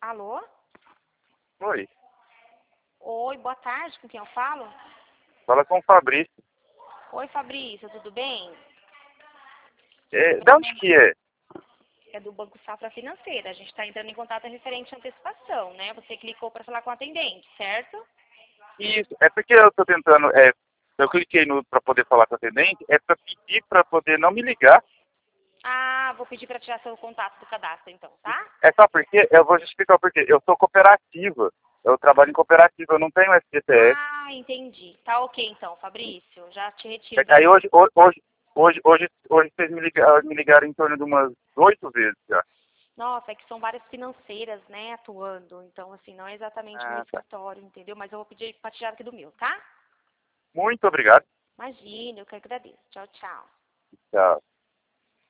Alô? Oi, Oi, boa tarde, com quem eu falo? fala com o Fabrício. Oi, Fabrício, tudo bem? De onde que é? É do Banco Safra Financeira. A gente está entrando em contato referente à antecipação, né? Você clicou para falar com o atendente, certo? Isso, é porque eu tô tentando, eu cliquei no para poder falar com o atendente, é para pedir para poder não me ligar. Ah, vou pedir para tirar seu contato do cadastro, então, tá? É só porque, eu vou explicar o porquê. Eu sou cooperativa, eu trabalho em cooperativa, eu não tenho FGTS. Ah, entendi. Tá ok, então, Fabrício. Já te retiro É que aí daqui. hoje vocês me ligaram em torno de umas 8 vezes já. Nossa, é que são várias financeiras, né, atuando. Então, assim, não é exatamente meu Ah, tá. escritório, entendeu? Mas eu vou pedir para tirar aqui do meu, tá? Muito obrigado. Imagina, eu que agradeço. Tchau, tchau. Tchau.